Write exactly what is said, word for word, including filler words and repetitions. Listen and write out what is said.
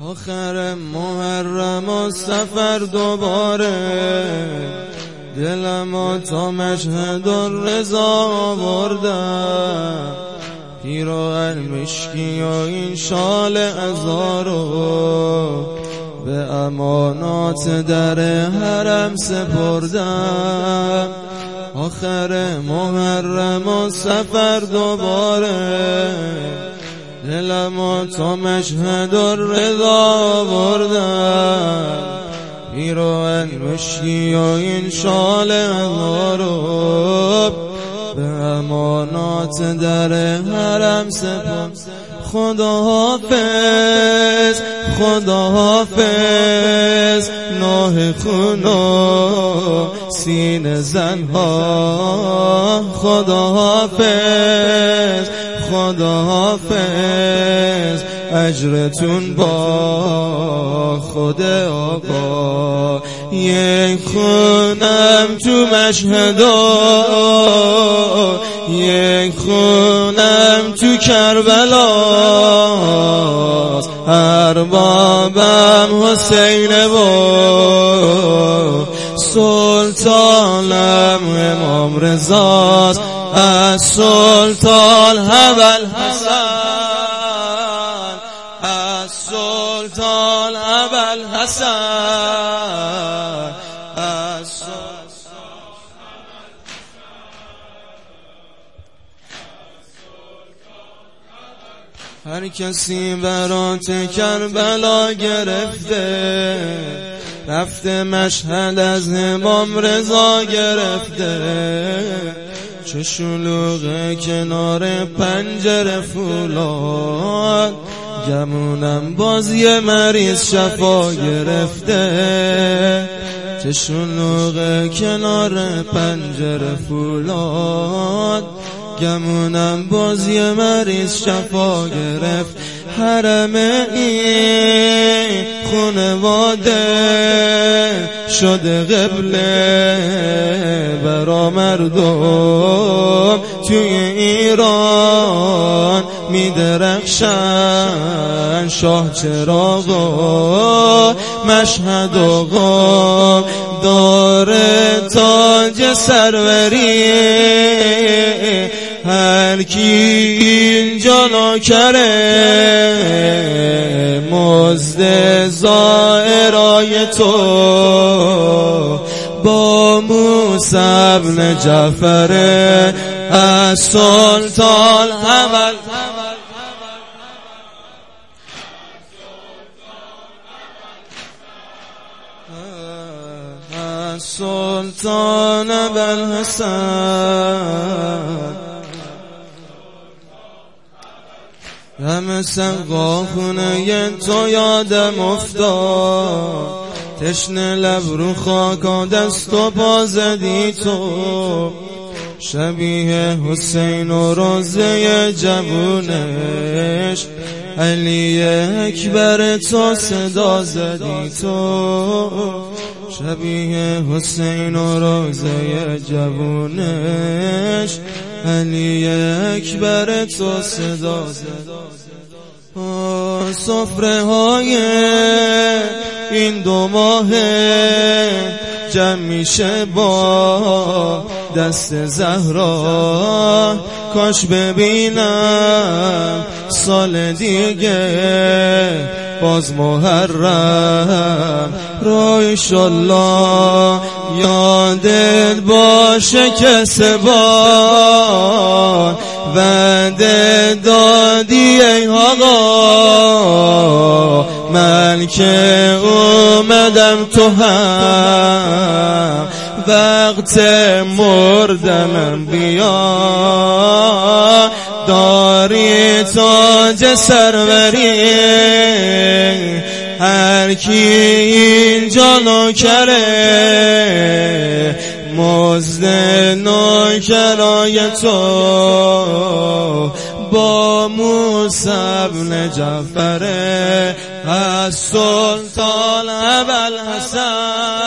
آخر محرم و سفر دوباره دلم تا مشهد الرضا آوردم، پیراهن مشکی و این شال ازارو به امانات در حرم سپردم. آخر محرم و سفر دوباره دلم تا مشهد الرضا آوردم، پیراهن مشکی و این شال ازارو به امانات در حرم سپردم. خدا حافظ خدا حافظ نوح خونو سینه زنها، خدا حافظ خدا حافظ اجرتون با خود آقا. یک خونم تو مشهدا، یک خونم تو کربلاست، اربابم حسین و سلطانم امام رضاست، از سلطان ابوالحسن، از سلطان ابوالحسن، از هر کسی برات کربلا گرفته، رفته مشهد از امام رضا گرفته، چه شلوغه کنار پنجره فولاد، گمونم باز یه مریض شفا گرفته، چه شلوغه کنار پنجره فولاد، گمونم باز یه مریض شفا گرفت. حرم این خونواده شده قبله برا مردم، توی ایران میدرخشن شاه چراغا، مشهد و قم داره تاج سروری، هر کی اینجا ناکره مزد زائرای تو، با موسی بن جعفر از سلطان اول، از سلطان ابوالحسن. همه سقا خونه تو یادم افتاد، تشنه لب رو خاکا دست و پا زدی تو، شبیه حسین و روزه جوونش، علی اکبر تو صدا زدی تو، شبیه حسین و روزه جوونش، علی اکبر تو صدا زدی. سفره های این دو ماه جمع میشه با دست زهرا، کاش ببینم سال دیگه باز محرم را، ایشالله یادت باشه که سبان وعده دادی ای آقا، من که اومدم تو هم وقت مردنم بیا، داری تاج سروری، هر کی اینجا نوکره مزد نوکرای تو، با موسی بن جعفر از سلطان ابوالحسن.